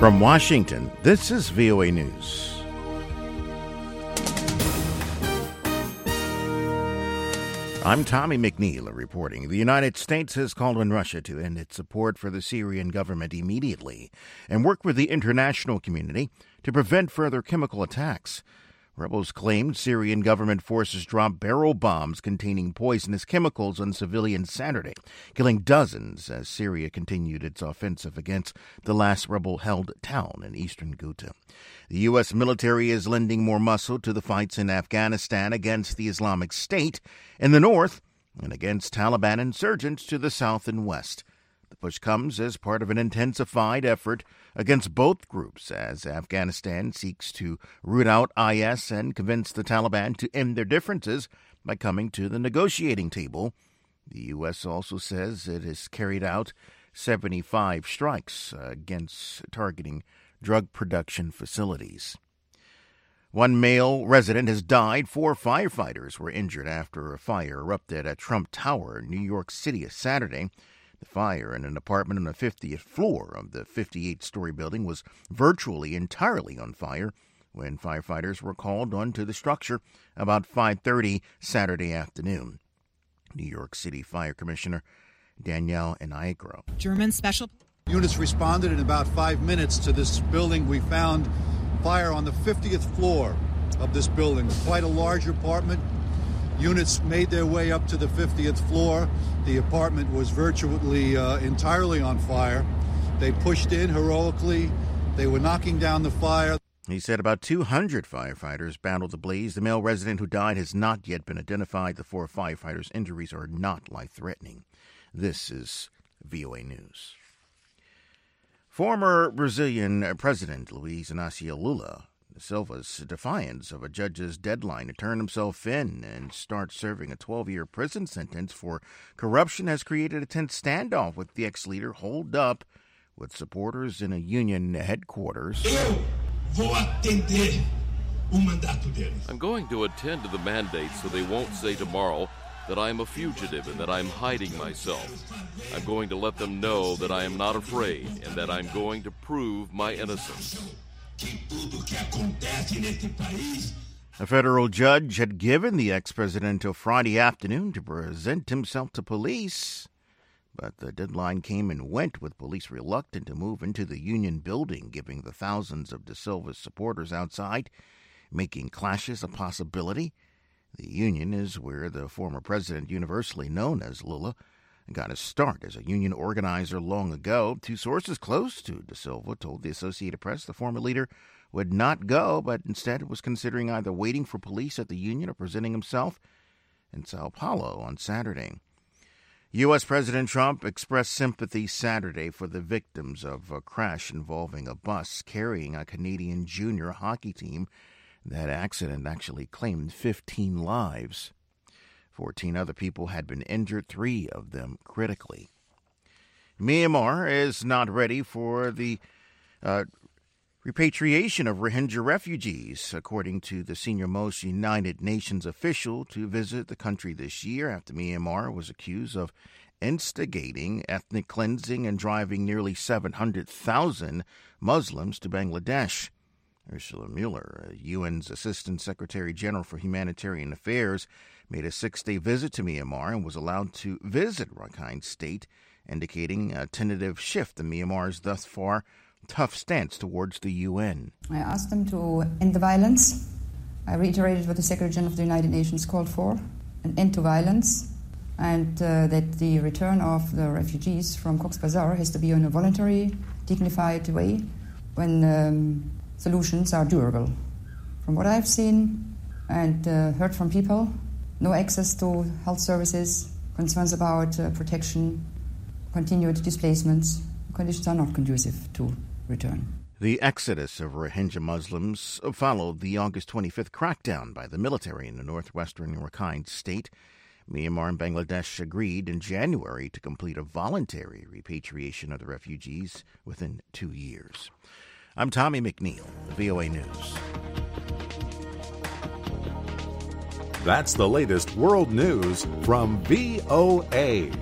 From Washington, this is VOA News. I'm Tommy McNeil reporting. The United States has called on Russia to end its support for the Syrian government immediately and work with the international community to prevent further chemical attacks. Rebels claimed Syrian government forces dropped barrel bombs containing poisonous chemicals on civilians Saturday, killing dozens as Syria continued its offensive against the last rebel-held town in eastern Ghouta. The U.S. military is lending more muscle to the fights in Afghanistan against the Islamic State in the north and against Taliban insurgents to the south and west. The push comes as part of an intensified effort against both groups as Afghanistan seeks to root out IS and convince the Taliban to end their differences by coming to the negotiating table. The U.S. also says it has carried out 75 strikes against targeting drug production facilities. One male resident has died. 4 firefighters were injured after a fire erupted at Trump Tower in New York City Saturday. The fire in an apartment on the 50th floor of the 58-story building was virtually entirely on fire when firefighters were called onto the structure about 5:30 Saturday afternoon. New York City Fire Commissioner Danielle Enigro. German special units responded in about 5 minutes to this building. We found fire on the 50th floor of this building, quite a large apartment. Units made their way up to the 50th floor. The apartment was virtually entirely on fire. They pushed in heroically. They were knocking down the fire. He said about 200 firefighters battled the blaze. The male resident who died has not yet been identified. The 4 firefighters' injuries are not life-threatening. This is VOA News. Former Brazilian President Luiz Inácio Lula da Silva's defiance of a judge's deadline to turn himself in and start serving a 12-year prison sentence for corruption has created a tense standoff with the ex-leader holed up with supporters in a union headquarters. I'm going to attend to the mandate so they won't say tomorrow that I am a fugitive and that I am hiding myself. I'm going to let them know that I am not afraid and that I'm going to prove my innocence. A federal judge had given the ex-president until Friday afternoon to present himself to police, but the deadline came and went with police reluctant to move into the union building, giving the thousands of Da Silva's supporters outside, making clashes a possibility. The union is where the former president, universally known as Lula, got his start as a union organizer long ago. 2 sources close to Da Silva told the Associated Press the former leader would not go, but instead was considering either waiting for police at the union or presenting himself in Sao Paulo on Saturday. U.S. President Trump expressed sympathy Saturday for the victims of a crash involving a bus carrying a Canadian junior hockey team. That accident actually claimed 15 lives. 14 other people had been injured, 3 of them critically. Myanmar is not ready for the repatriation of Rohingya refugees, according to the senior-most United Nations official to visit the country this year after Myanmar was accused of instigating ethnic cleansing and driving nearly 700,000 Muslims to Bangladesh. Ursula Mueller, UN's Assistant Secretary General for Humanitarian Affairs, made a 6-day visit to Myanmar and was allowed to visit Rakhine State, indicating a tentative shift in Myanmar's thus far tough stance towards the UN. I asked them to end the violence. I reiterated what the Secretary General of the United Nations called for, an end to violence, and that the return of the refugees from Cox's Bazar has to be in a voluntary, dignified way when solutions are durable. From what I've seen and heard from people, no access to health services, concerns about protection, continued displacements. Conditions are not conducive to return. The exodus of Rohingya Muslims followed the August 25th crackdown by the military in the northwestern Rakhine State. Myanmar and Bangladesh agreed in January to complete a voluntary repatriation of the refugees within 2 years. I'm Tommy McNeil, VOA News. That's the latest world news from VOA.